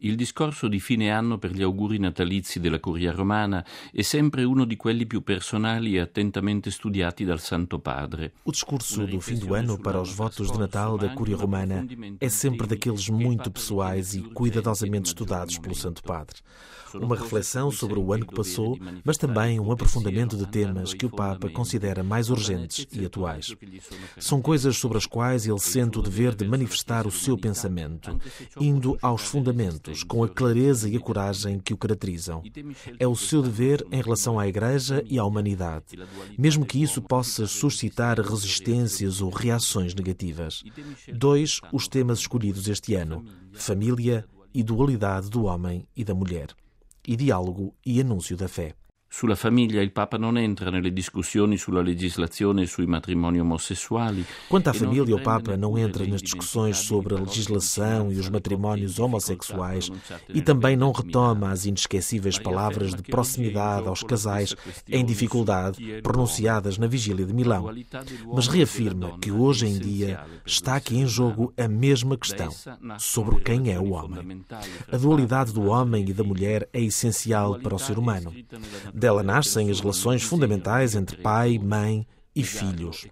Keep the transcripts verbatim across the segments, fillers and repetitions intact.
Il discorso di fine anno per gli auguri natalizi della Curia Romana è sempre uno di quelli più personali e attentamente studiati dal Santo Padre. O discurso do fim do ano para os votos de Natal da Curia Romana é sempre daqueles muito pessoais e cuidadosamente estudados pelo Santo Padre. Uma reflexão sobre o ano que passou, mas também um aprofundamento de temas que o Papa considera mais urgentes e atuais. São coisas sobre as quais ele sente o dever de manifestar o seu pensamento, indo aos fundamentos, com a clareza e a coragem que o caracterizam. É o seu dever em relação à Igreja e à humanidade, mesmo que isso possa suscitar resistências ou reações negativas. Dois, os temas escolhidos este ano: família e dualidade do homem e da mulher, e diálogo e anúncio da fé. Sulla famiglia il Papa non entra nelle discussioni sulla legislazione sui matrimoni omosessuali. Quanto à família, o Papa não entra nas discussões sobre a legislação e os matrimónios homossexuais e também não retoma as inesquecíveis palavras de proximidade aos casais em dificuldade pronunciadas na Vigília de Milão, mas reafirma que hoje em dia está aqui em jogo a mesma questão sobre quem é o homem. A dualidade do homem e da mulher é essencial para o ser humano. Dela nascem as relações fundamentais entre pai, mãe e filhos.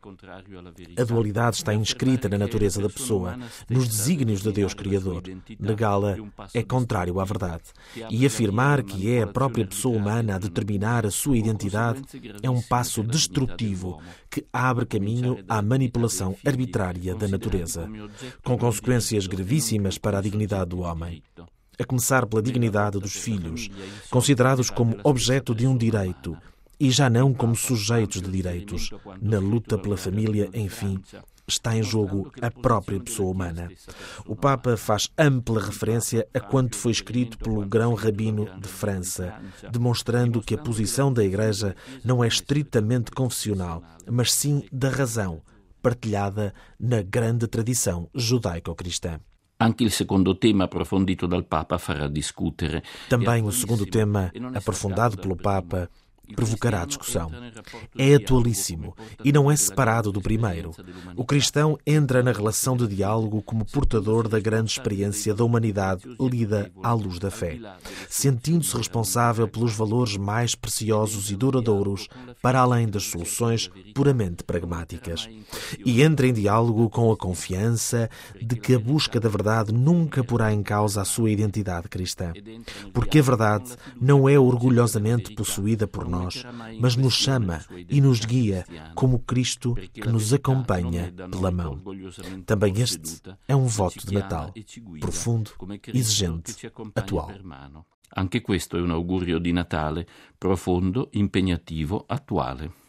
A dualidade está inscrita na natureza da pessoa, nos desígnios de Deus Criador. Negá-la é contrário à verdade. E afirmar que é a própria pessoa humana a determinar a sua identidade é um passo destrutivo que abre caminho à manipulação arbitrária da natureza, com consequências gravíssimas para a dignidade do homem. A começar pela dignidade dos filhos, considerados como objeto de um direito e já não como sujeitos de direitos. Na luta pela família, enfim, está em jogo a própria pessoa humana. O Papa faz ampla referência a quanto foi escrito pelo grão rabino de França, demonstrando que a posição da Igreja não é estritamente confessional, mas sim da razão, partilhada na grande tradição judaico-cristã. Anche il secondo tema approfondito dal Papa farà discutere. Também o segundo tema, aprofundado pelo Papa, provocará discussão. É atualíssimo e não é separado do primeiro. O cristão entra na relação de diálogo como portador da grande experiência da humanidade lida à luz da fé, sentindo-se responsável pelos valores mais preciosos e duradouros para além das soluções puramente pragmáticas. E entra em diálogo com a confiança de que a busca da verdade nunca porá em causa a sua identidade cristã, porque a verdade não é orgulhosamente possuída por nós, mas nos chama e nos guia como Cristo que nos acompanha pela mão. Também este é um voto de Natal, profundo, exigente, atual. Anche questo è un augurio di Natale profondo, impegnativo, attuale.